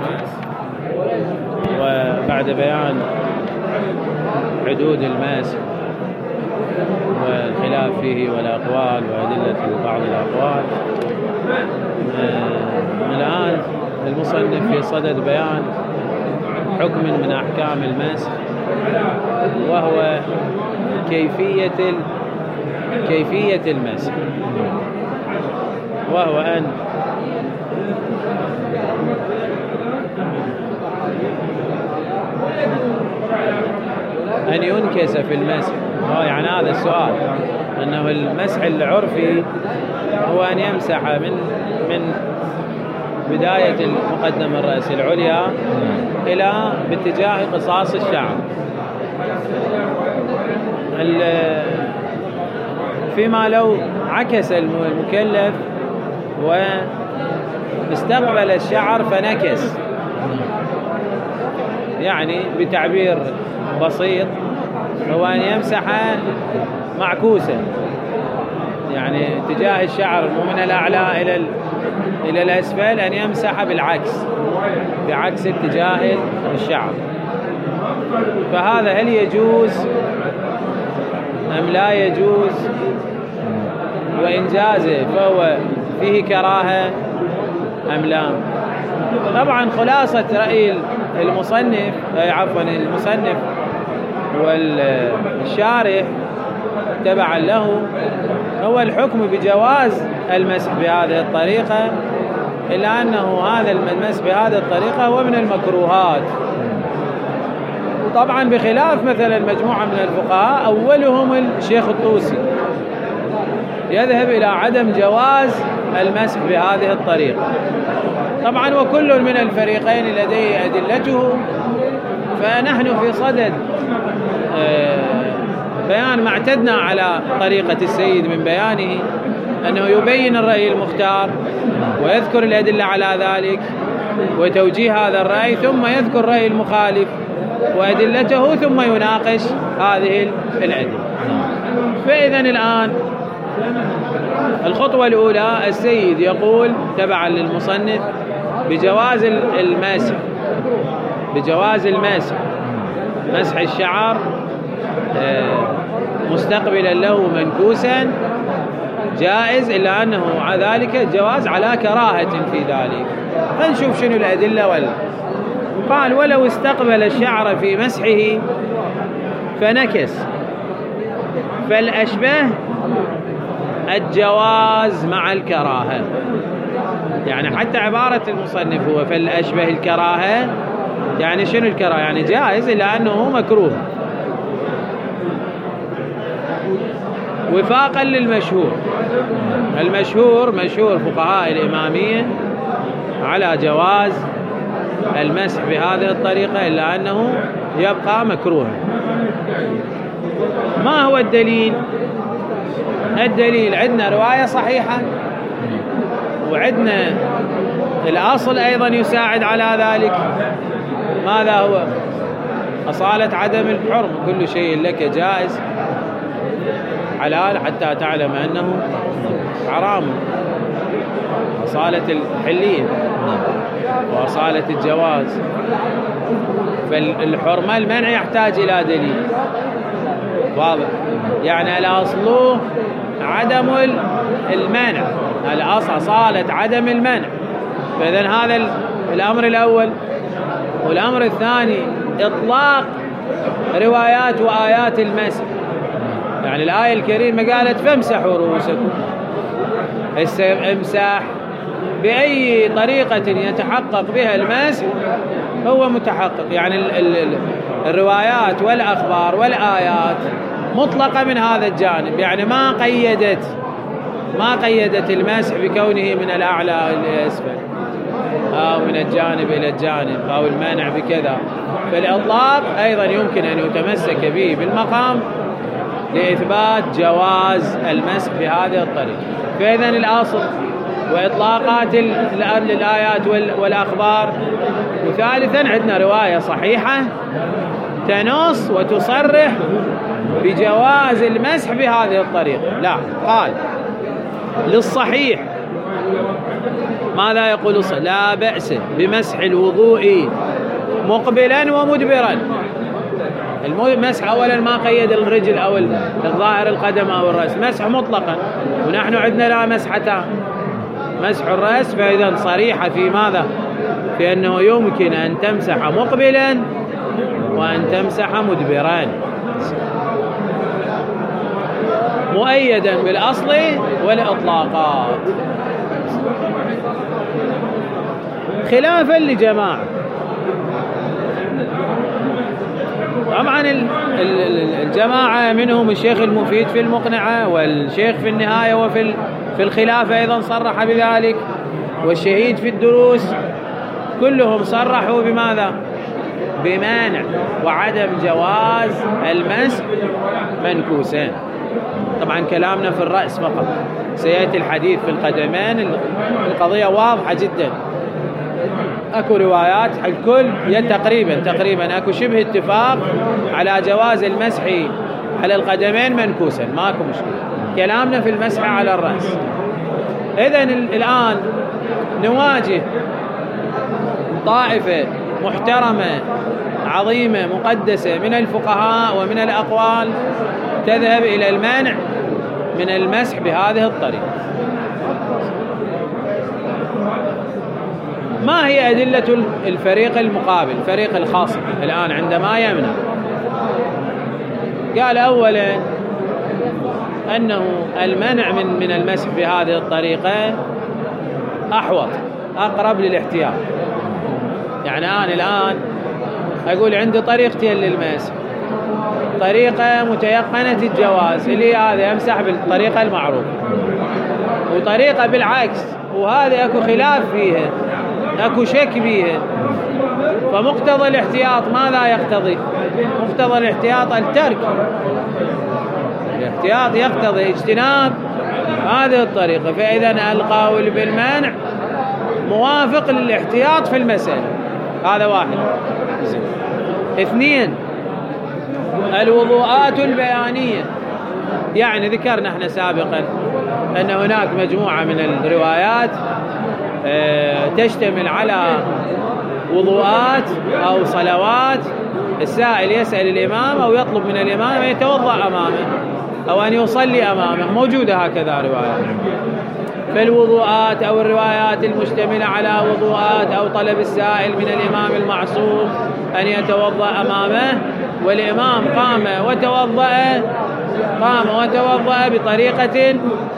وبعد بيان حدود الماس والخلاف فيه والأقوال وأدلة بعض الأقوال، الآن المصنف في صدد بيان حكم من أحكام الماس، وهو كيفية الماس، وهو أن ينكس في المسح. يعني هذا السؤال، أنه المسح العرفي هو أن يمسح من بداية المقدمة الرأس العليا إلى باتجاه قصاص الشعر، فيما لو عكس المكلف واستقبل الشعر فنكس، يعني بتعبير بسيط هو أن يمسح معكوسا، يعني اتجاه الشعر مو من الأعلى إلى الأسفل، أن يمسح بعكس اتجاه الشعر. فهذا هل يجوز أم لا يجوز؟ وإن جازه فهو فيه كراهة أم لا؟ طبعا خلاصة رأي المصنف والشارح تبعا له هو الحكم بجواز المسح بهذه الطريقة، إلا أنه هذا المسح بهذه الطريقة هو من المكروهات، طبعا بخلاف مثلا مجموعة من الفقهاء أولهم الشيخ الطوسي يذهب إلى عدم جواز المسح بهذه الطريقة. طبعا وكل من الفريقين لديه أدلته، فنحن في صدد بيان ما اعتدنا على طريقة السيد من بيانه، أنه يبين الرأي المختار ويذكر الأدلة على ذلك وتوجيه هذا الرأي، ثم يذكر الرأي المخالف وأدلته، ثم يناقش هذه الأدلة. فإذا الآن الخطوة الأولى السيد يقول تبعا للمصنف بجواز المسح مسح الشعر مستقبلا له منكوسا جائز، إلا أنه ذلك جواز على كراهة في ذلك. فنشوف شنو الأدلة. قال ولو استقبل الشعر في مسحه فنكس فالأشبه الجواز مع الكراهة، يعني حتى عبارة المصنف هو فالأشبه الكراهة، يعني شنو الكراهة؟ يعني جائز إلا أنه مكروه، وفاقا للمشهور. مشهور فقهاء الإمامية على جواز المسح بهذه الطريقة، إلا أنه يبقى مكروها. ما هو الدليل؟ الدليل عندنا رواية صحيحة، وعندنا الأصل أيضا يساعد على ذلك. ماذا هو؟ أصالة عدم الحرم، كل شيء لك جائز حلال حتى تعلم أنه حرام، أصالة الحلية وأصالة الجواز. فالحرمة المنع يحتاج إلى دليل واضح، يعني الأصل عدم المنع، الأصل أصالة عدم المنع. فإذن هذا الأمر الأول. والأمر الثاني إطلاق روايات وآيات المسح، يعني الآية الكريمة قالت فامسحوا رؤوسكم، امسح بأي طريقة يتحقق بها المسح هو متحقق، يعني الروايات والأخبار والآيات مطلقة من هذا الجانب، يعني ما قيدت المسح بكونه من الأعلى إلى الأسفل أو من الجانب إلى الجانب أو المانع بكذا. فالإطلاق أيضا يمكن أن يتمسك به بالمقام لإثبات جواز المسح بهذه الطريقة. فإذا الأصل وإطلاقات الآيات والأخبار. وثالثا عندنا رواية صحيحة تنص وتصرح بجواز المسح بهذه الطريقة. لا، قال للصحيح ماذا يقول لا بأس بمسح الوضوء مقبلا ومدبرا. المسح أولا ما قيد الرجل أو الظاهر القدم أو الرأس، مسح مطلقا، ونحن عندنا لا مسحتان، مسح الرأس. فإذا صريحة في ماذا؟ في أنه يمكن أن تمسح مقبلا وأن تمسح مدبرا، مؤيدا بالأصل والإطلاقات، خلافا لجماعة. طبعا الجماعة منهم الشيخ المفيد في المقنعة، والشيخ في النهاية وفي الخلافة أيضا صرح بذلك، والشهيد في الدروس، كلهم صرحوا بماذا؟ بمانع وعدم جواز المسح منكوسين. طبعا كلامنا في الرأس فقط، سيأتي الحديث في القدمين. القضية واضحة جدا، اكو روايات الكل تقريبا اكو شبه اتفاق على جواز المسح على القدمين منكوسا، ماكو مشكلة. كلامنا في المسح على الرأس. إذن الآن نواجه طائفة محترمة عظيمة مقدسة من الفقهاء ومن الأقوال تذهب إلى المنع من المسح بهذه الطريقة. ما هي أدلة الفريق المقابل، الفريق الخاص الآن عندما يمنع؟ قال أولا أنه المنع من المسح بهذه الطريقة أحوط، أقرب للاحتياط. يعني أنا الآن أقول عندي طريقتين للمسح، طريقة متيقنة الجواز اللي هذا أمسح بالطريقة المعروفة، وطريقة بالعكس وهذا أكو خلاف فيها، أكو شك فيها. فمقتضى الاحتياط ماذا يقتضي؟ مقتضى الاحتياط الترك. الاحتياط يقتضي اجتناب هذه الطريقة. فإذا القول بالمنع موافق للاحتياط في المسألة. هذا واحد. اثنين، الوضوءات البيانية. يعني ذكرنا احنا سابقا أن هناك مجموعة من الروايات تشتمل على وضوءات أو صلوات السائل يسأل الإمام أو يطلب من الإمام أن يتوضأ أمامه أو أن يصلي أمامه، موجودة هكذا روايات. فالوضوءات أو الروايات المشتملة على وضوءات أو طلب السائل من الإمام المعصوم أن يتوضأ أمامه، والإمام قام وتوضأ بطريقة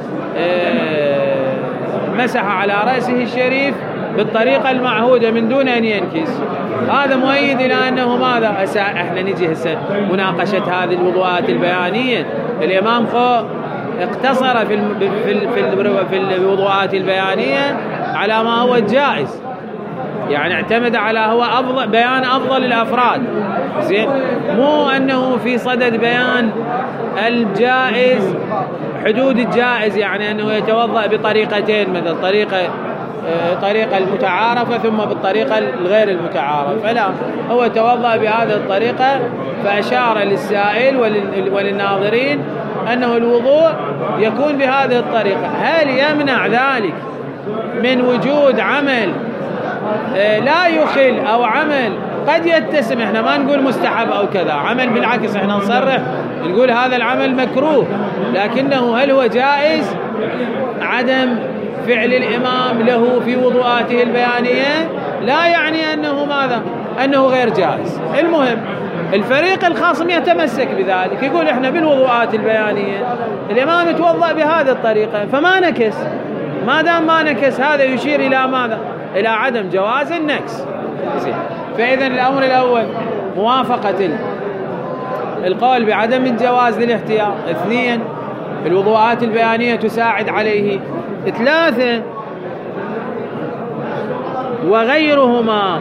مسح على رأسه الشريف بالطريقة المعهودة من دون أن ينكس. هذا مؤيد إلى أنه ماذا؟ احنا نجي هسه مناقشة هذه الوضوءات البيانية. الإمام اقتصر في الوضوءات البيانية على ما هو الجائز، يعني اعتمد على هو بيان أفضل الأفراد، زين، مو أنه في صدد بيان الجائز، حدود الجائز، يعني أنه يتوضأ بطريقتين، مثل طريقة المتعارفة ثم بالطريقة الغير المتعارفة. فلا، هو توضأ بهذه الطريقة، فأشار للسائل وللناظرين أنه الوضوء يكون بهذه الطريقة. هل يمنع ذلك من وجود عمل لا يخل أو عمل قد يتسم؟ احنا ما نقول مستحب أو كذا عمل، بالعكس احنا نصرح نقول هذا العمل مكروه، لكنه هل هو جائز؟ عدم فعل الإمام له في وضوءاته البيانية لا يعني أنه ماذا؟ أنه غير جائز. المهم الفريق الخاصم يتمسك بذلك، يقول احنا بالوضوءات البيانية الإمام يتوضأ بهذه الطريقة فما نكس. ما دام ما نكس هذا يشير إلى ماذا؟ إلى عدم جواز النكس. فإذا الأمر الأول موافقة القول بعدم الجواز للاحتياط. اثنين، الوضوءات البيانية تساعد عليه. ثلاثة، وغيرهما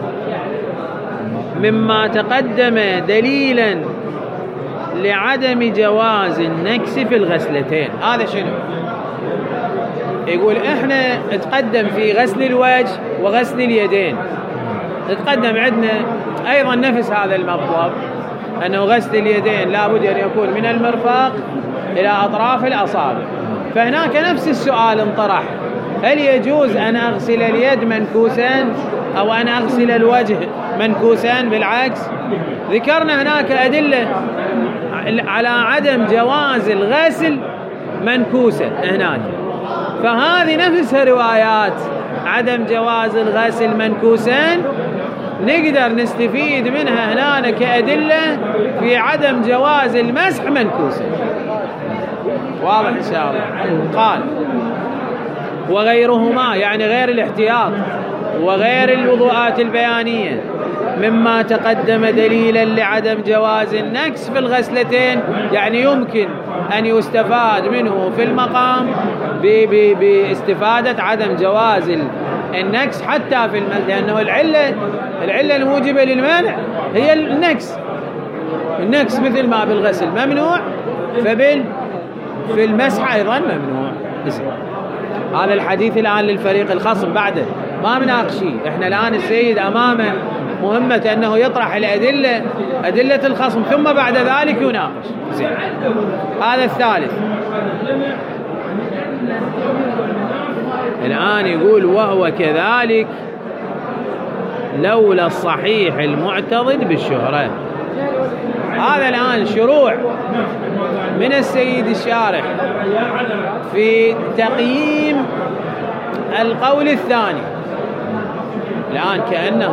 مما تقدم دليلا لعدم جواز النكس في الغسلتين. هذا شنو؟ يقول احنا تقدم في غسل الوجه وغسل اليدين، تقدم عندنا ايضا نفس هذا المطلب، انه غسل اليدين لابد ان يكون من المرفق الى اطراف الاصابع. فهناك نفس السؤال انطرح، هل يجوز أن أغسل اليد منكوسان أو أن أغسل الوجه منكوسان بالعكس؟ ذكرنا هناك أدلة على عدم جواز الغسل منكوسا هناك، فهذه نفسها روايات عدم جواز الغسل منكوسان نقدر نستفيد منها هنا كأدلة في عدم جواز المسح منكوسا. واضح إن شاء الله. قال وغيرهما يعني غير الاحتياط وغير الوضوءات البيانية مما تقدم دليلا لعدم جواز النكس في الغسلتين، يعني يمكن أن يستفاد منه في المقام باستفادة عدم جواز النكس حتى في لأنه العلة الموجبة للمانع هي النكس مثل ما بالغسل ممنوع في المسح أيضا ممنوع. هذا الحديث الآن للفريق الخصم بعده ما مناقشي، احنا الآن السيد أمامه مهمة أنه يطرح أدلة الخصم ثم بعد ذلك يناقش. هذا الثالث. الآن يقول وهو كذلك لولا الصحيح المعتضد بالشهرة. هذا الآن شروع من السيد الشارح في تقييم القول الثاني. الآن كأنه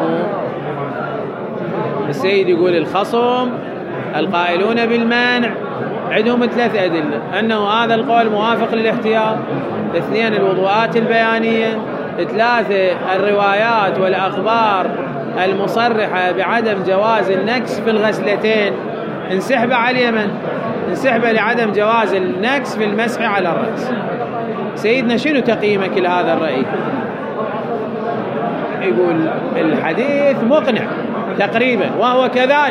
السيد يقول الخصم القائلون بالمانع عندهم 3 أدلة: أنه هذا القول موافق للاحتياط، 2 الوضوءات البيانية، 3 الروايات والأخبار المصرحة بعدم جواز النكس في الغسلتين. انسحب على اليمن، انسحب لعدم جواز النكس في المسح على الرأس. سيدنا شنو تقييمك لهذا الرأي؟ يقول الحديث مقنع تقريبا وهو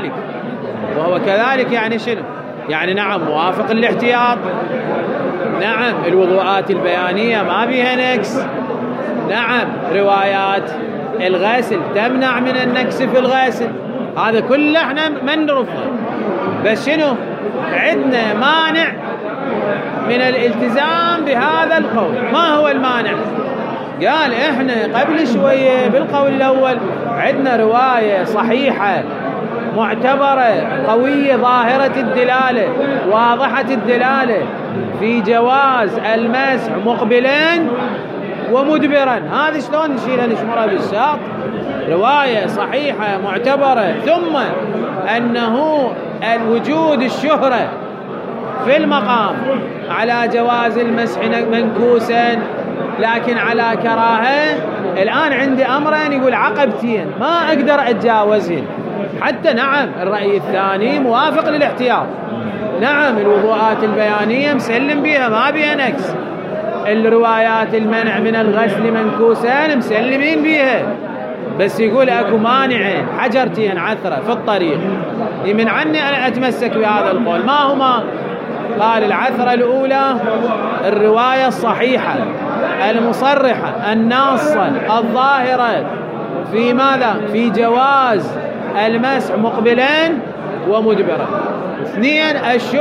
كذلك يعني شنو؟ يعني نعم موافق للاحتياط، نعم الوضوءات البيانية ما بيها نكس، نعم روايات الغسل تمنع من النكس في الغسل، هذا كله احنا ما نرفضه، بس شنو؟ عندنا مانع من الالتزام بهذا القول. ما هو المانع؟ قال احنا قبل شوية بالقول الأول عندنا رواية صحيحة معتبرة قوية ظاهرة الدلالة واضحة الدلالة في جواز المسح مقبلا ومدبرا. هذه شلون نشيلها نشمرها بالساق؟ رواية صحيحة معتبرة، ثم أنه الوجود الشهرة في المقام على جواز المسح منكوسا لكن على كراهة. الآن عندي أمرين يقول عقبتين ما أقدر أتجاوزهن. حتى نعم الرأي الثاني موافق للاحتياط، نعم الوضوءات البيانية مسلم بها ما بها نكس، الروايات المنع من الغسل منكوسان مسلمين بها، بس يقول أكو مانعين حجرتين عثرة في الطريق يمنعني أن أتمسك بهذا القول. ما هما؟ قال العثرة الأولى الرواية الصحيحة المصرحة الناصة الظاهرة في ماذا؟ في جواز المسح مقبلين ومدبرا. 2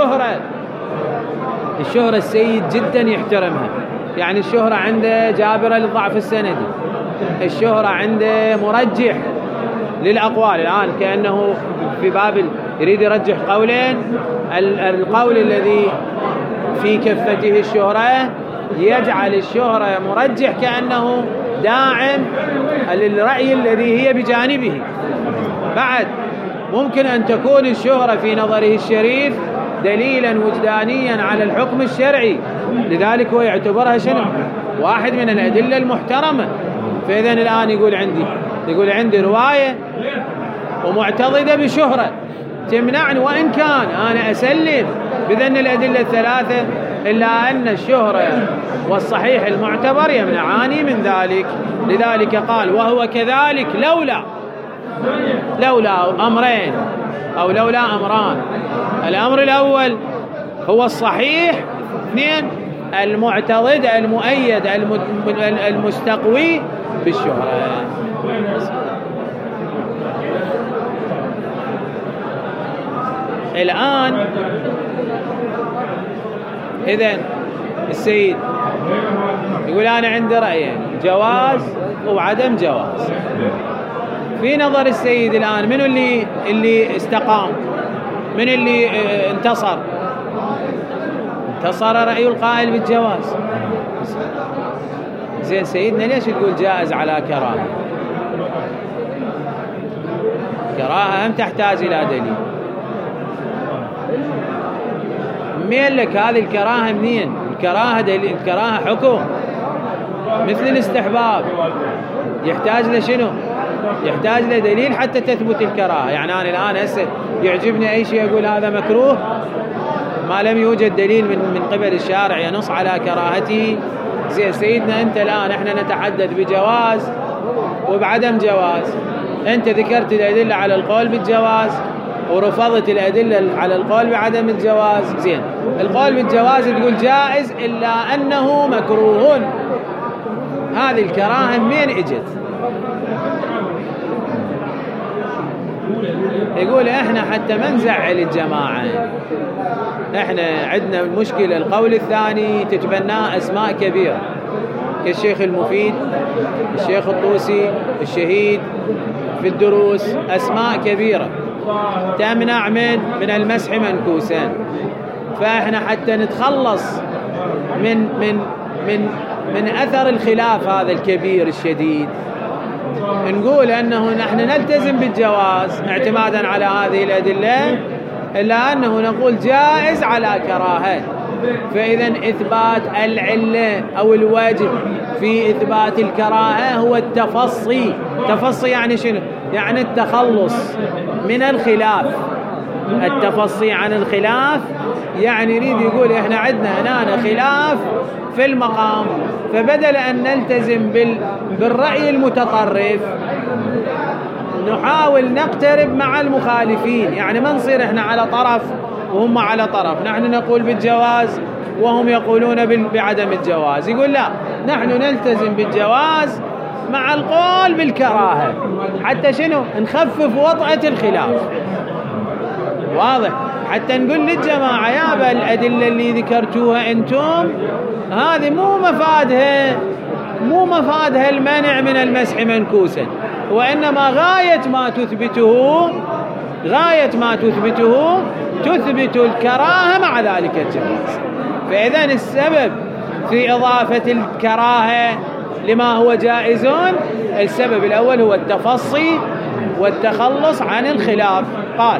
الشهرة السيد جدا يحترمها، يعني الشهرة عنده جابرة للضعف السندي، الشهرة عنده مرجح للأقوال. الآن كأنه في باب يريد يرجح قولين، القول الذي في كفته الشهرة يجعل الشهرة مرجح كأنه داعم للرأي الذي هي بجانبه. بعد ممكن أن تكون الشهرة في نظره الشريف دليلا وجدانيا على الحكم الشرعي، لذلك هو يعتبرها شنو؟ واحد من الأدلة المحترمة. فإذن الآن يقول عندي رواية ومعتضدة بشهرة تمنعني، وإن كان أنا أسلم بذن الأدلة 3 إلا أن الشهرة والصحيح المعتبر يمنعاني من ذلك. لذلك قال وهو كذلك لولا أمرين أو لولا أمران. الأمر الأول هو الصحيح، 2 المعتضد المؤيد المستقوي بالشهرة. الآن إذن السيد يقول أنا عندي رأيين، جواز وعدم جواز. في نظر السيد الآن من اللي استقام؟ من اللي انتصر؟ انتصر رأي القائل بالجواز. زين سيدنا ليش يقول جائز على كراهة؟ كراهة هم تحتاج إلى دليل. مين لك هذه الكراهة منين؟ الكراهة دليل، الكراهة حكم مثل الاستحباب، يحتاج لشنو؟ يحتاج لدليل حتى تثبت الكراهة. يعني أنا الآن هسه يعجبني أي شيء أقول هذا مكروه ما لم يوجد دليل من قبل الشارع ينص على كراهته. زين سيدنا أنت الآن إحنا نتحدث بجواز وبعدم جواز. أنت ذكرت الأدلة على القول بالجواز ورفضت الأدلة على القول بعدم الجواز. زين القول بالجواز تقول جائز إلا أنه مكروه. هذه الكراهة منين إجت؟ يقول إحنا حتى ما نزعل الجماعة، إحنا عندنا مشكلة القول الثاني تتبناه أسماء كبيرة كالشيخ المفيد، الشيخ الطوسي، الشهيد في الدروس، أسماء كبيرة تمنع من المسح منكوسا. فإحنا حتى نتخلص من أثر الخلاف هذا الكبير الشديد نقول أنه نحن نلتزم بالجواز اعتمادا على هذه الأدلة، إلا أنه نقول جائز على كراهة. فإذا إثبات العلة أو الواجب في إثبات الكراهة هو التفصي. تفصي يعني شنو؟ يعني التخلص من الخلاف. التفصي عن الخلاف يعني يريد يقول إحنا عندنا هنا خلاف في المقام، فبدل أن نلتزم بالرأي المتطرف نحاول نقترب مع المخالفين. يعني ما نصير إحنا على طرف وهم على طرف، نحن نقول بالجواز وهم يقولون بعدم الجواز. يقول لا، نحن نلتزم بالجواز مع القول بالكراهة حتى شنو؟ نخفف وطأة الخلاف. واضح؟ حتى نقول للجماعة يا الأدلة اللي ذكرتوها أنتم هذه مو مفادها المنع من المسح منكوسا، وإنما غاية ما تثبته تثبت الكراهة مع ذلك الجواز. فإذن السبب في إضافة الكراهة لما هو جائز، السبب الأول هو التفصي والتخلص عن الخلاف. قال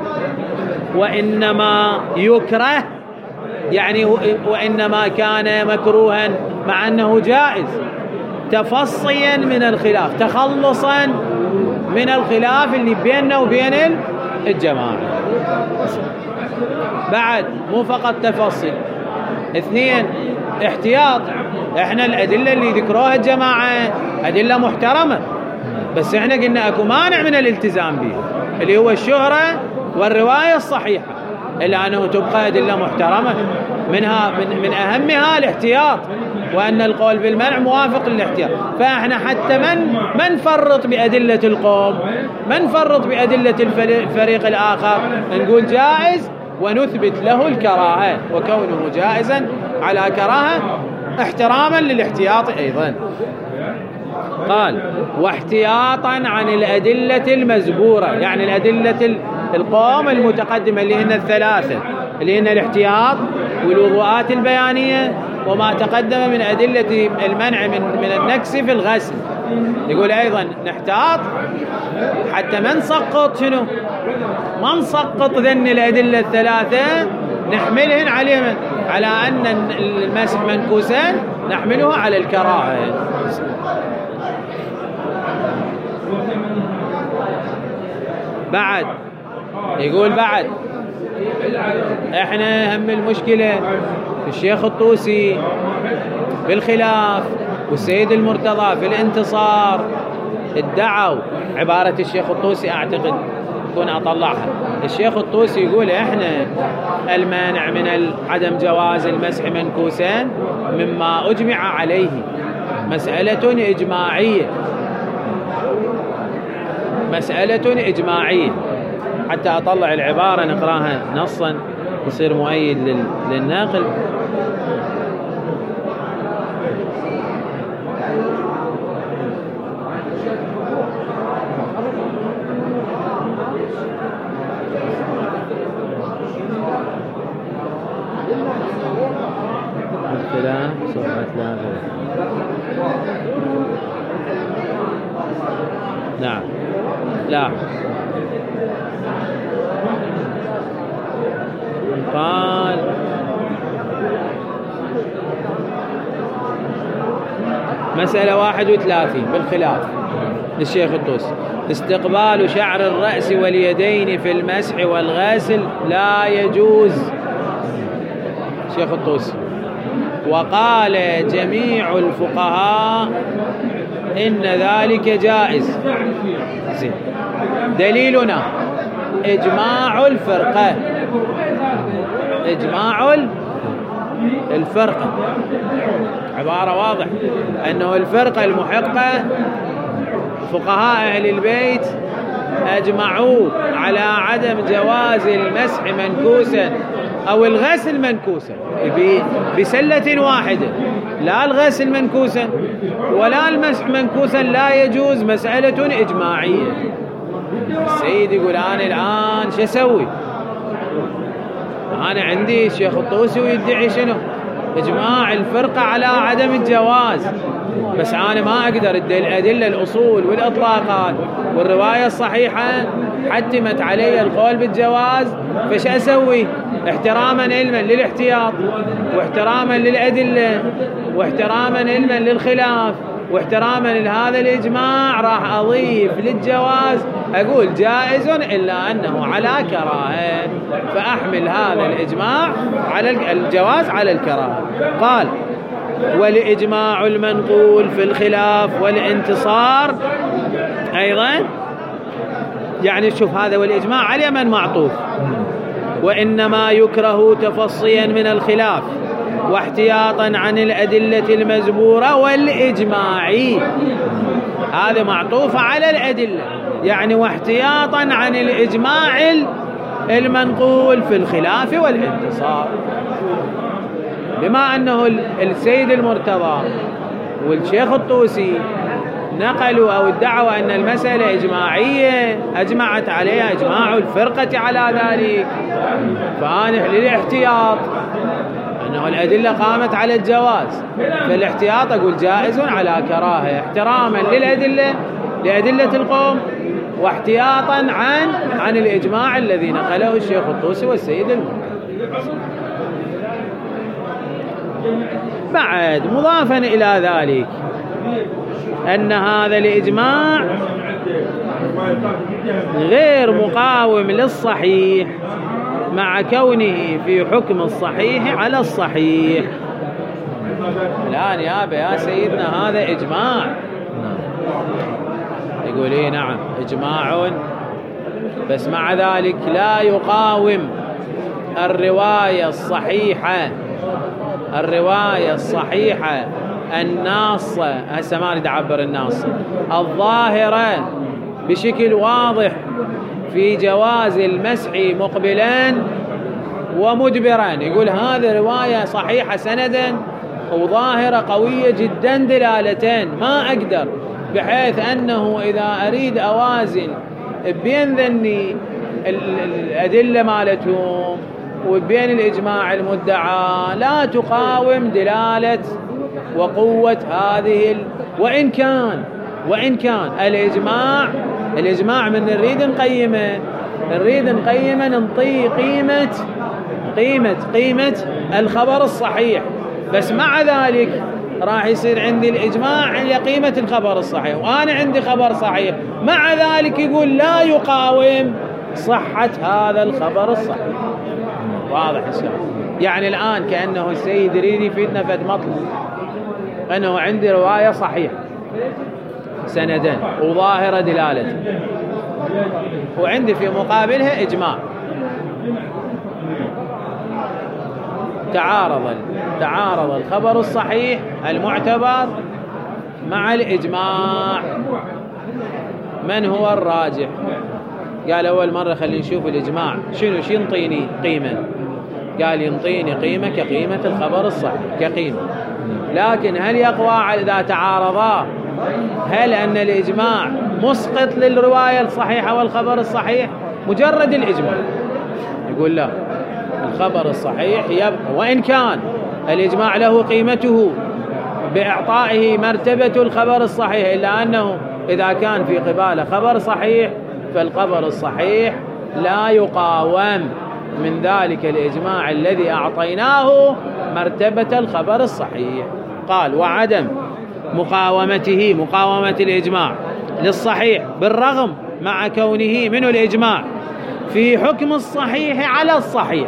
وإنما يكره، يعني وإنما كان مكروها مع أنه جائز تفصيا من الخلاف، تخلصا من الخلاف اللي بيننا وبين الجماعة. بعد مو فقط تفصيل، اثنين احتياط. احنا الأدلة اللي ذكروها الجماعة أدلة محترمة، بس احنا قلنا اكو مانع من الالتزام به اللي هو الشهرة والرواية الصحيحة، إلا أنه تبقى أدلة محترمة. من أهمها الاحتياط، وأن القول بالمنع موافق للاحتياط. فإحنا حتى ما نفرط بأدلة القوم، ما نفرط بأدلة الفريق الآخر، نقول جائز ونثبت له الكراهة، وكونه جائزا على كراهة احتراما للاحتياط أيضا. قال واحتياطا عن الأدلة المزبورة، يعني الأدلة القوم المتقدمة اللي هن الثلاثة، اللي هن الاحتياط والوضوءات البيانية وما تقدم من أدلة المنع من النكس في الغسل. يقول أيضا نحتاط حتى ما نسقط شنو؟ ما نسقط ذن الأدلة الثلاثة نحملهن على أن المسح منكوسان نحمله على الكراهة. بعد يقول بعد احنا هم المشكلة في الشيخ الطوسي في الخلاف والسيد المرتضى في الانتصار ادعوا عبارة الشيخ الطوسي، اعتقد كون اطلعها. الشيخ الطوسي يقول احنا المانع من عدم جواز المسح منكوسان مما اجمع عليه، مسألة اجماعية، مسألة إجماعية. حتى أطلع العبارة نقراها نصا يصير مؤيد للناقل. اختلاف صفحة لا غير. نعم لا قال مسألة 31 بالخلاف للشيخ الطوسي: استقبال شعر الرأس واليدين في المسح والغسل لا يجوز. الشيخ الطوسي: وقال جميع الفقهاء إن ذلك جائز. دليلنا إجماع الفرقة، إجماع الفرقة، عبارة واضح أنه الفرقة المحقة فقهاء أهل البيت أجمعوا على عدم جواز المسح منكوسا أو الغسل منكوسا بسلة واحدة، لا الغسل منكوسا ولا المسح منكوسا لا يجوز، مسألة إجماعية. السيد يقول أنا الآن شو أسوي؟ أنا عندي الشيخ الطوسي ويدعي شنو؟ إجماع الفرقة على عدم الجواز، بس أنا ما أقدر الأدلة الأصول والإطلاقات والرواية الصحيحة حتمت علي القول بالجواز، فش أسوي؟ احتراما علما للاحتياط، واحتراما للأدلة، واحتراما علما للخلاف، واحتراما لهذا الإجماع راح أضيف للجواز أقول جائز إلا أنه على كراهة، فأحمل هذا الإجماع على الجواز على الكراهة. قال: والإجماع المنقول في الخلاف والانتصار أيضا، يعني شوف هذا والإجماع على من معطوف، وإنما يكره تفصيا من الخلاف واحتياطا عن الأدلة المزبورة والإجماعي، هذا معطوف على الأدلة يعني واحتياطا عن الإجماع المنقول في الخلاف والانتصار. بما أنه السيد المرتضى والشيخ الطوسي نقلوا أو ادعوا أن المسألة إجماعية أجمعت عليها إجماع الفرقة على ذلك، فأنا للاحتياط أنه الأدلة قامت على الجواز، فالاحتياط أقول جائز على كراهة احتراما للأدلة لأدلة القوم واحتياطا عن الإجماع الذي نقله الشيخ الطوسي والسيد المرتضى. بعد مضافا إلى ذلك أن هذا الإجماع غير مقاوم للصحيح مع كونه في حكم الصحيح على الصحيح. الآن يا سيدنا هذا إجماع، يقول إيه نعم إجماع، بس مع ذلك لا يقاوم الرواية الصحيحة الناصة، هسه ما أريد أعبر الناصة، الظاهرة بشكل واضح في جواز المسح مقبلا ومدبرا. يقول هذه رواية صحيحة سندا وظاهرة قوية جدا دلالتين، ما أقدر بحيث أنه إذا أريد أوازن بين ذني الأدلة مالتهم وبين الإجماع المدعى لا تقاوم دلالة وقوة هذه وإن كان الإجماع من نريد نقيمه ننطي قيمة الخبر الصحيح، بس مع ذلك راح يصير عندي الإجماع على قيمة الخبر الصحيح، وأنا عندي خبر صحيح مع ذلك يقول لا يقاوم صحة هذا الخبر الصحيح. واضح الشيء؟ يعني الآن كأنه السيد يريد يفيدنا فد مطلب أنه عندي رواية صحيحة سندا وظاهرة دلالته، وعندي في مقابلها إجماع، تعارض الخبر الصحيح المعتبر مع الإجماع، من هو الراجح؟ قال أول مرة خلينا نشوف الإجماع شو ينطيني قيمة، قال ينطيني قيمة كقيمة الخبر الصحيح كقيمة، لكن هل يقوى إذا تعارضا هل أن الإجماع مسقط للرواية الصحيحة والخبر الصحيح؟ مجرد الإجماع يقول لا، الخبر الصحيح يبقى وإن كان الإجماع له قيمته بإعطائه مرتبة الخبر الصحيح، إلا أنه إذا كان في قباله خبر صحيح فالخبر الصحيح لا يقاوم من ذلك الإجماع الذي أعطيناه مرتبة الخبر الصحيح. قال وعدم مقاومة الإجماع للصحيح بالرغم مع كونه منه الإجماع في حكم الصحيح على الصحيح.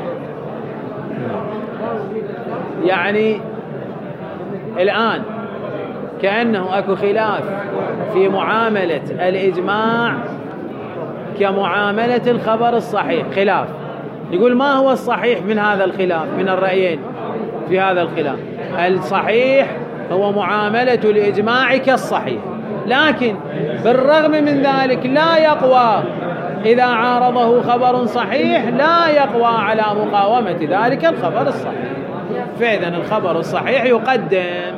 يعني الآن كأنه أكو خلاف في معاملة الإجماع كمعاملة الخبر الصحيح، خلاف. يقول ما هو الصحيح من هذا الخلاف، من الرأيين في هذا الخلاف؟ الصحيح هو معاملة الإجماع كالصحيح، لكن بالرغم من ذلك لا يقوى إذا عارضه خبر صحيح، لا يقوى على مقاومة ذلك الخبر الصحيح. فإذا الخبر الصحيح يقدم.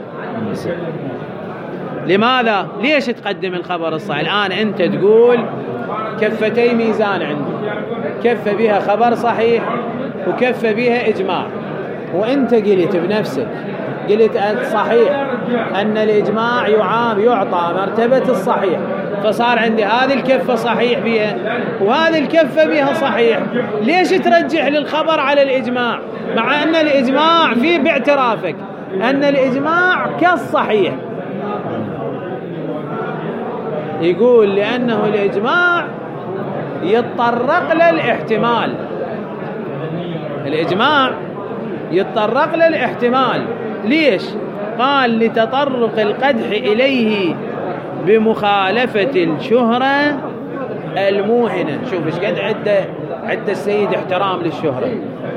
لماذا؟ ليش تقدم الخبر الصحيح؟ الآن أنت تقول كفتي ميزان عندي، كفة بها خبر صحيح وكفة بها إجماع، وأنت قلت بنفسك، قلت صحيح أن الإجماع يعطى مرتبة الصحيح، فصار عندي هذه الكفة صحيح بها وهذه الكفة بها صحيح. ليش ترجح للخبر على الإجماع مع أن الإجماع فيه باعترافك أن الإجماع كالصحيح؟ يقول لأنه الإجماع يتطرق للاحتمال، الإجماع يتطرق للاحتمال. ليش؟ قال لتطرق القدح إليه بمخالفة الشهرة الموهنة. شوف ايش قد عد السيد احترام للشهرة.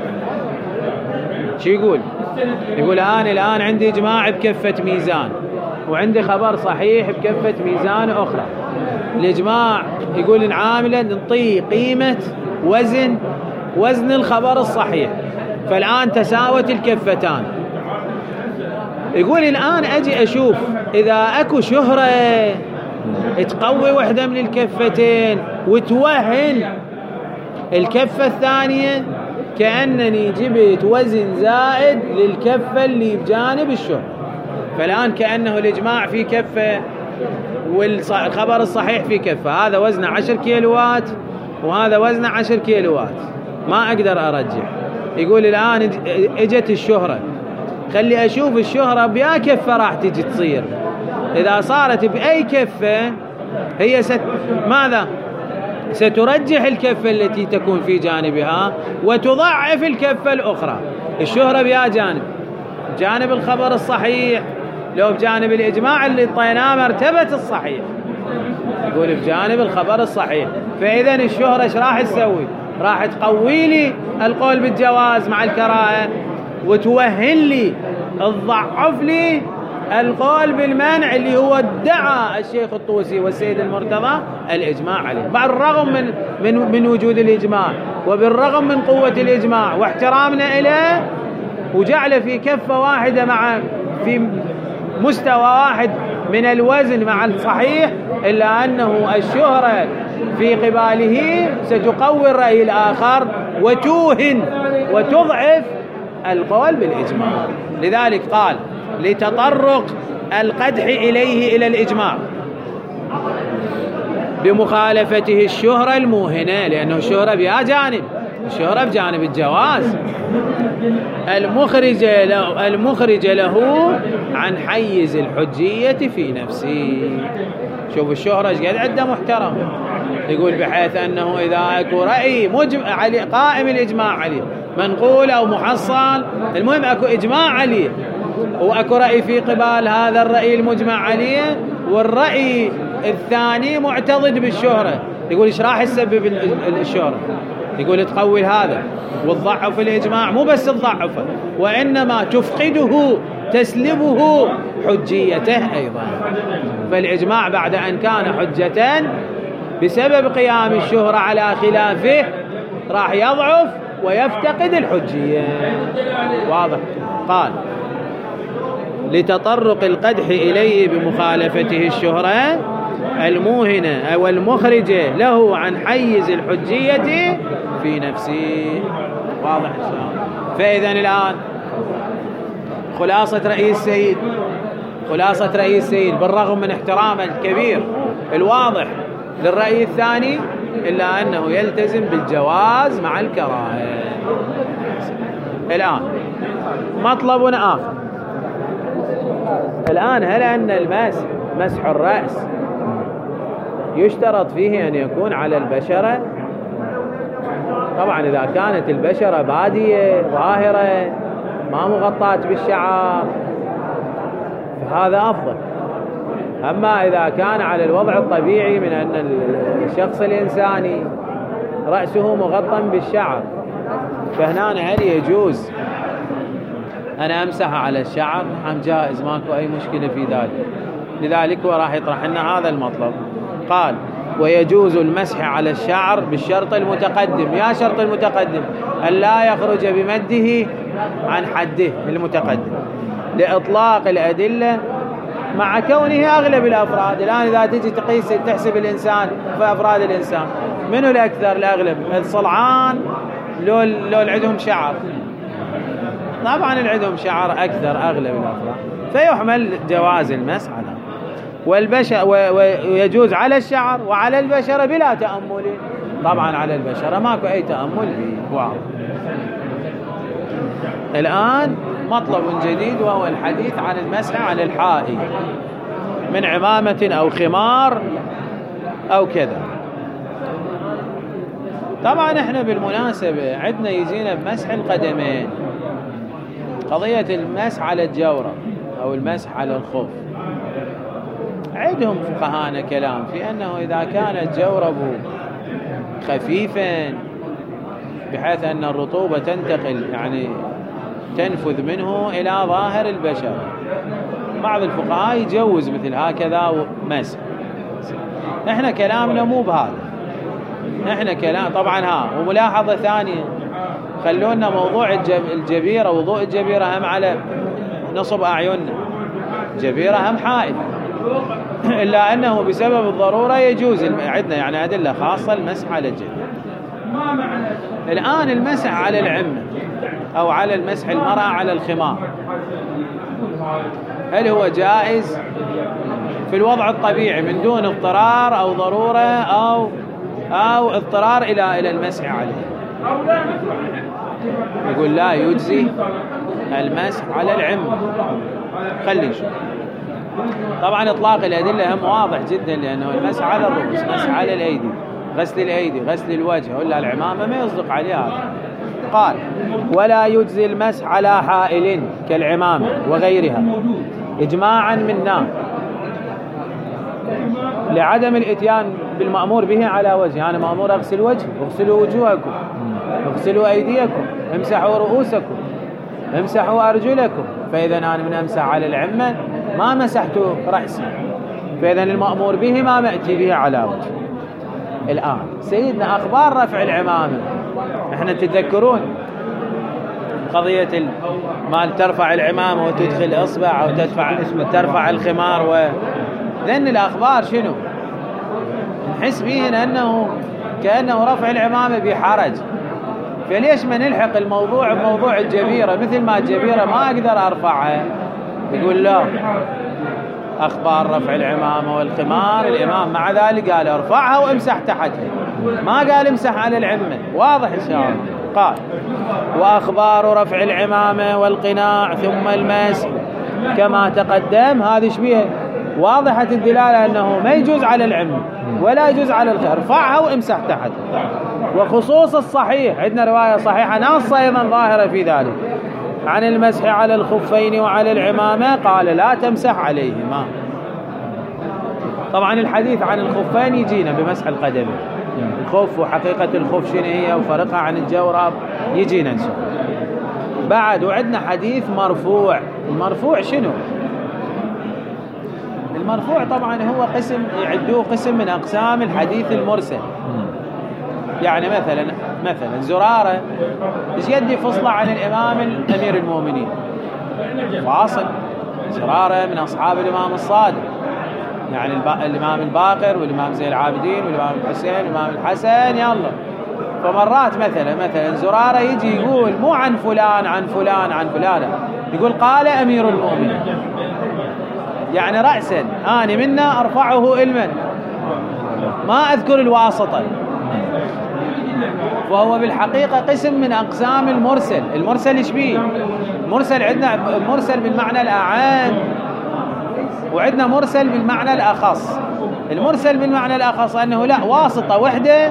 شو يقول؟ يقول الآن عندي إجماع بكفة ميزان وعندي خبر صحيح بكفة ميزان أخرى. الإجماع يقول نعامله نعطيه قيمة وزن الخبر الصحيح، فالآن تساوت الكفتان. يقول الآن أجي أشوف إذا أكو شهرة تقوي وحدة من الكفتين وتوهن الكفة الثانية، كأنني جبت وزن زائد للكفة اللي بجانب الشهرة. فالآن كأنه الإجماع في كفة والخبر الصحيح في كفة، هذا وزنه 10 كيلوات وهذا وزنه 10 كيلوات، ما أقدر أرجح. يقول الآن اجت الشهرة، خلي أشوف الشهرة بأي كفة راح تجي تصير. إذا صارت بأي كفة هي ماذا؟ سترجح الكفة التي تكون في جانبها وتضعف الكفة الأخرى. الشهرة بأي جانب الخبر الصحيح، لو بجانب الإجماع اللي طيناه مرتبة الصحيح، يقول بجانب الخبر الصحيح. فإذا الشهرة ايش راح تسوي؟ راح تقوي لي القول بالجواز مع الكراهة وتوهن لي تضعف لي القول بالمنع اللي هو ادعى الشيخ الطوسي والسيد المرتضى الإجماع عليه، بالرغم من وجود الإجماع وبالرغم من قوة الإجماع واحترامنا إليه وجعله في كفة واحدة في مستوى واحد من الوزن مع الصحيح، إلا أنه الشهرة في قباله ستقوي الرأي الآخر وتوهن وتضعف القول بالإجماع. لذلك قال لتطرق القدح إليه إلى الإجماع بمخالفته الشهرة الموهنة، لأنه الشهرة بها جانب، الشهرة بجانب الجواز المخرج له عن حيز الحجية في نفسه. شوف الشهرة ايش قد عنده محترم. يقول بحيث أنه إذا أكو رأي قائم الإجماع عليه منقول أو محصل، المهم أكو إجماع عليه وأكو رأي في قبال هذا الرأي المجمع عليه والرأي الثاني معتضد بالشهرة، يقول إيش راح يسبب الشهرة؟ يقول تقوي هذا وتضعف الإجماع، مو بس تضعفه وإنما تفقده تسلبه حجيته أيضا. فالإجماع بعد أن كان حجة بسبب قيام الشهرة على خلافه راح يضعف ويفتقد الحجية. واضح؟ قال لتطرق القدح إليه بمخالفته الشهرة الموهنة أو المخرجة له عن حيز الحجية في نفسه. واضح إن شاء الله. فإذن الآن خلاصة رأي السيد بالرغم من احترامه الكبير الواضح للرأي الثاني إلا أنه يلتزم بالجواز مع الكراهة. الآن مطلب آخر، الآن هل أن مسح الرأس يشترط فيه أن يكون على البشرة؟ طبعا إذا كانت البشرة بادية ظاهرة ما مغطاة بالشعر فهذا أفضل. أما إذا كان على الوضع الطبيعي من أن الشخص الإنساني رأسه مغطى بالشعر فهنا هل يجوز أنا أمسح على الشعر؟ نعم جائز، ماكو أي مشكلة في ذلك. لذلك هو راح يطرح لنا هذا المطلب. قال ويجوز المسح على الشعر بالشرط المتقدم. يا شرط المتقدم أن لا يخرج بمده عن حده المتقدم لإطلاق الأدلة مع كونه أغلب الأفراد. الآن إذا تجي تقيس تحسب الإنسان في أفراد الإنسان منو الأكثر الأغلب؟ الصلعان لو عندهم شعر؟ طبعا عندهم شعر أكثر أغلب الأفراد، فيحمل جواز المسح على ويجوز على الشعر وعلى البشرة بلا تأمل. طبعا على البشرة ماكو أي تأمل فيه. واو. الآن مطلب جديد وهو الحديث عن المسح على الحائي من عمامة أو خمار أو كذا. طبعا احنا بالمناسبة عندنا يجينا بمسح القدمين قضية المسح على الجورب أو المسح على الخف. عندهم فقهانا كلام في أنه إذا كان الجورب خفيفا بحيث أن الرطوبة تنتقل يعني تنفذ منه إلى ظاهر البشر، بعض الفقهاء يجوز مثل هكذا مسح. احنا كلامنا مو بهذا، احنا كلام طبعا وملاحظة ثانية، خلونا موضوع الجبيرة وضوء الجبيرة هم على نصب أعيننا، جبيرة هم حائل، إلا أنه بسبب الضرورة يجوز عندنا يعني أدلة خاصة المسح على الجبيرة. الآن المسح على العمة أو على المسح المرأة على الخمار هل هو جائز في الوضع الطبيعي من دون اضطرار أو ضرورة أو اضطرار إلى المسح عليه؟ يقول لا يجزي المسح على العمة. خلي نشوف. طبعا إطلاق الأدلة هم واضح جدا، لأنه المسح على الرؤوس، مسح على الأيدي، غسل الأيدي، غسل الوجه ولا العمامة ما يصدق عليها. قال ولا يجزي المسح على حائل كالعمامة وغيرها إجماعا منا لعدم الاتيان بالمأمور به على وجه. أنا مأمور أغسل وجهي، اغسلوا وجوهكم، اغسلوا أيديكم، امسحوا رؤوسكم، امسحوا أرجلكم. فإذا أنا من أمسح على العمة ما مسحت رأسي، فإذا المأمور به ما مأتي به على وجه. الآن سيدنا أخبار رفع العمامة، احنا تذكرون قضية مال ترفع العمامة وتدخل إصبع أو ترفع الخمار لأن الأخبار شنو؟ نحس بهن أنه كأنه رفع العمامة بحرج، فليش ما نلحق الموضوع بموضوع الجبيرة؟ مثل ما الجبيرة ما أقدر أرفعها، يقول لا أخبار رفع العمامة والخمار الإمام مع ذلك قال ارفعها وامسح تحتها، ما قال امسح على العمة. واضح إن شاء الله. قال وأخبار رفع العمامة والقناع ثم المسح كما تقدم هذه شبيه واضحة الدلالة أنه ما يجوز على العمة ولا يجوز على الخير، ارفعها وامسح تحتها. وخصوص الصحيح عندنا رواية صحيحة ناصة أيضا ظاهرة في ذلك عن المسح على الخفين وعلى العمامة قال لا تمسح عليهما. طبعا الحديث عن الخفين يجينا بمسح القدم، الخف وحقيقة الخف شنو هي وفرقها عن الجورب يجينا إن شاء الله. بعد وعندنا حديث مرفوع. المرفوع شنو؟ المرفوع طبعا هو قسم يعدوه قسم من أقسام الحديث المرسل. يعني مثلا زرارة ايش يدي فصلة عن الإمام أمير المؤمنين، واصل زرارة من أصحاب الإمام الصادق، يعني الإمام الباقر والإمام زين العابدين والإمام الحسين والإمام الحسن. يلا فمرات مثلا زرارة يجي يقول مو عن فلان عن فلان عن فلان، يقول قال أمير المؤمنين، يعني رأسا أنا منا أرفعه علما، ما أذكر الواسطة. وهو بالحقيقة قسم من أقسام المرسل. المرسل إيش بيه؟ مرسل عندنا مرسل بالمعنى الأعام، وعندنا مرسل بالمعنى الأخص. المرسل بالمعنى الأخص أنه لا واسطة وحدة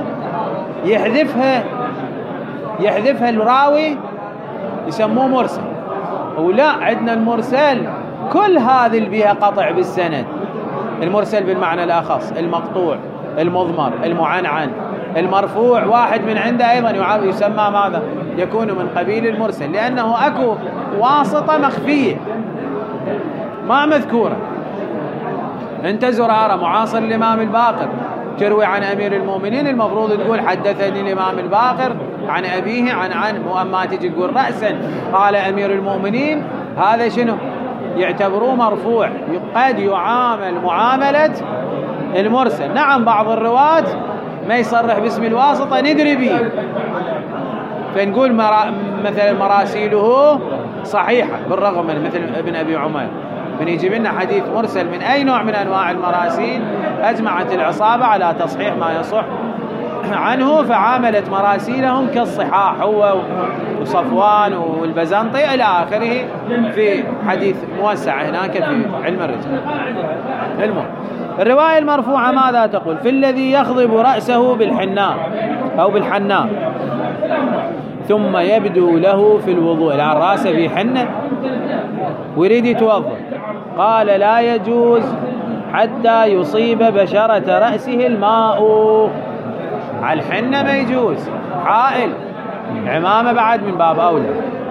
يحذفها الراوي يسموه مرسل. ولا عندنا المرسل كل هذه اللي بها قطع بالسند. المرسل بالمعنى الأخص، المقطوع، المضمر، المعنعن، المرفوع، واحد من عنده أيضا يسمى ماذا؟ يكون من قبيل المرسل، لأنه أكو واسطة مخفية ما مذكورة. أنت زرارة معاصر الإمام الباقر تروي عن أمير المؤمنين، المفروض تقول حدثني الإمام الباقر عن أبيه عن وأما تجي تقول رأسا قال أمير المؤمنين، هذا شنو؟ يعتبروه مرفوع، قد يعامل معاملة المرسل. نعم بعض الرواة ما يصرح باسم الواسطة ندري به، فنقول مثلا مراسيله صحيحة بالرغم من مثل ابن أبي عمير، من يجيب لنا حديث مرسل من أي نوع من أنواع المراسيل أجمعت العصابة على تصحيح ما يصح عنه، فعاملت مراسيلهم كالصحاح هو وصفوان والبزنطي إلى آخره في حديث موسع هناك في علم الرجال. المهم الرواية المرفوعة ماذا تقول؟ في الذي يخضب رأسه بالحناء أو بالحناء ثم يبدو له في الوضوء، الآن رأسه في حنة ويريد يتوضأ، قال لا يجوز حتى يصيب بشرة رأسه الماء. على الحنة ما يجوز، حائل عمامة بعد من باب أولى.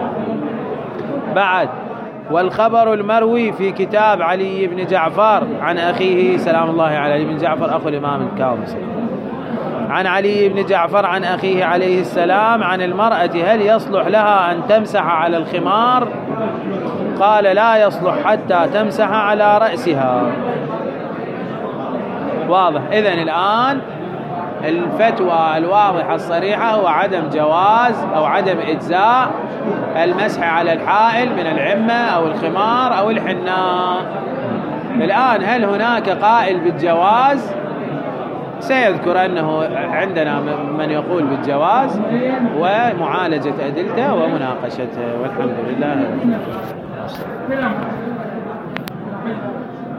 بعد والخبر المروي في كتاب علي بن جعفر عن أخيه سلام الله على علي بن جعفر أخو الإمام الكاظم، عن علي بن جعفر عن أخيه عليه السلام عن المرأة هل يصلح لها أن تمسح على الخمار؟ قال لا يصلح حتى تمسح على رأسها. واضح. إذن الآن الفتوى الواضحة الصريحة هو عدم جواز أو عدم إجزاء المسح على الحائل من العمة أو الخمار أو الحناء. الآن هل هناك قائل بالجواز؟ سيذكر أنه عندنا من يقول بالجواز ومعالجة أدلته ومناقشته، والحمد لله.